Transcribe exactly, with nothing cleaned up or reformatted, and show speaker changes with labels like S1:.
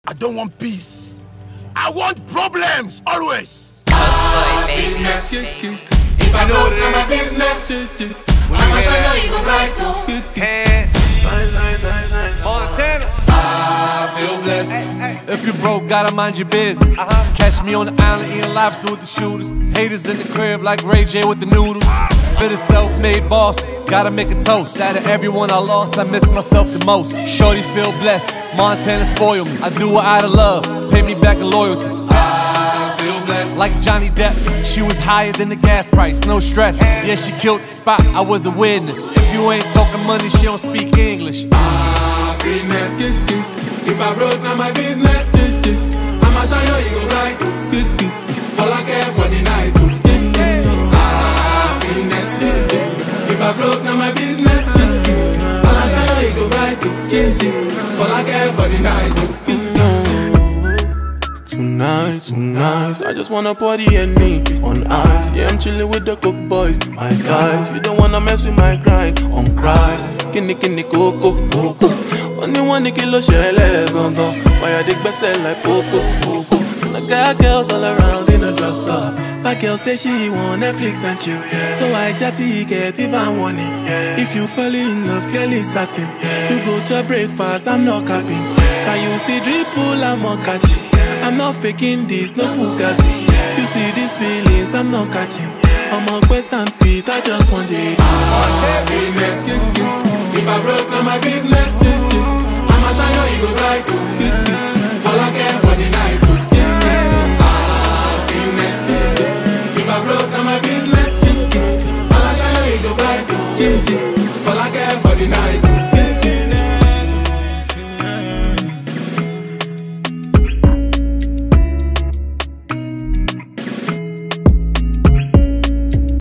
S1: I don't want peace. I want problems, always.
S2: Happiness. If I know that my business, I'ma show you you go bright oh.
S3: Montana.
S2: I feel blessed.
S3: If you broke, gotta mind your business. Uh-huh. Catch me on the island eating lobster with the shooters. Haters in the crib like Ray J with the noodles. For the self-made bosses, gotta make a toast. Out of everyone I lost, I miss myself the most. Shorty feel blessed, Montana spoil me. I do it out of love, pay me back in loyalty.
S2: I feel blessed.
S3: Like Johnny Depp, she was higher than the gas price, no stress. Yeah, she killed the spot, I was a witness. If you ain't talking money, she don't speak English.
S2: Happiness. If I broke, now my business. I'ma show you you go right. All I care for the night. Happiness. If I broke, now my business. I'ma show you you go right. All I care for the night.
S4: Tonight, tonight, I just wanna party and me on ice. Yeah, I'm chilling with the cook boys, my guys. You don't wanna mess with my grind on Christ. Kini kini koko koko. Only one kilo shele gongo. Why I dig best like poco poco. And I got girls all around in a drug top. My girl say she want Netflix and chill, so I chatty get even warning. If you fall in love, Kelly satin. You go to breakfast, I'm not capping. Can you see dripple, I'm not catching. I'm not faking this, no fugazi. You see these feelings, I'm not catching. I'm on quest and feet, I just want it.
S2: Happiness. If I broke, now my business. I'ma show you you go right.